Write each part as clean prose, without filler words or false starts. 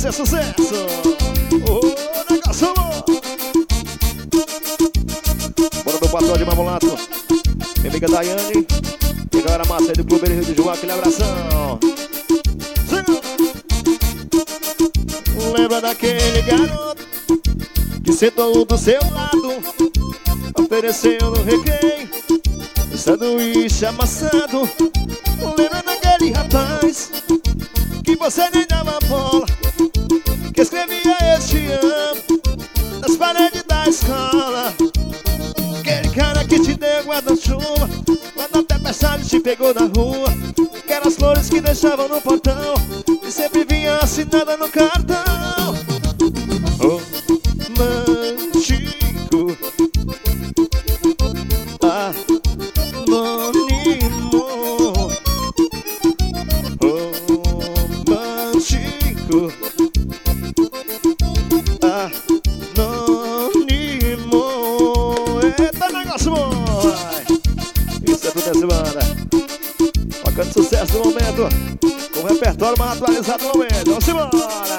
é sucesso. Ô, negócio bom. Bora meu patrão de Mamulato, minha amiga Daiane e a galera massa aí do Clube Rio de João, aquele abração. Lembra daquele garoto que sentou do seu lado, ofereceu no recreio sanduíche amassado. Lembra daquele rapaz que você nem dava bola, que escrevia eu te amo nas paredes da escola. Aquele cara que te deu guarda-chuva quando a tempestade te pegou na rua. Aquelas flores que deixavam no portão e sempre vinha assinada no cartão. Romântico, anônimo. Romântico, anônimo. Eita, negócio bom. Isso é tudo essa banda. Bacana sucesso do momento, com o repertório mais atualizado do momento. Vamos embora.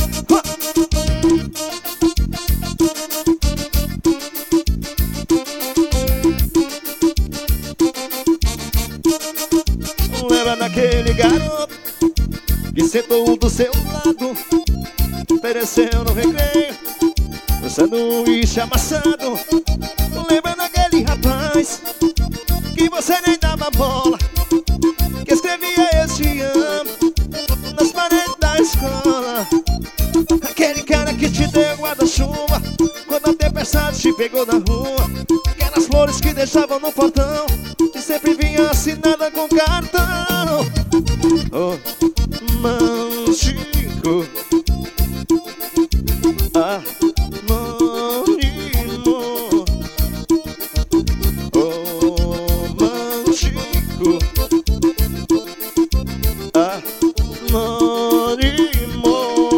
Lembra daquele garoto que sentou do seu lado, ofereceu no recreio um sanduíche amassado. Lembra daquele rapaz que você nem dava bola, que escrevia eu te amo nas paredes da escola. Aquele cara que te deu guarda-chuva quando a tempestade te pegou na rua. Aquelas flores que deixavam no portão e sempre vinha assinada com cartão. Romântico, anônimo. Romântico, anônimo.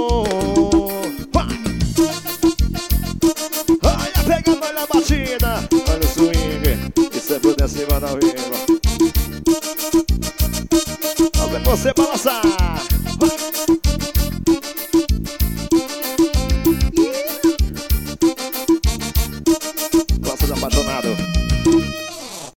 Olha pegando, olha a batida, olha o swing. Isso é tudo assim, mano, ao vivo. Olha você balançar.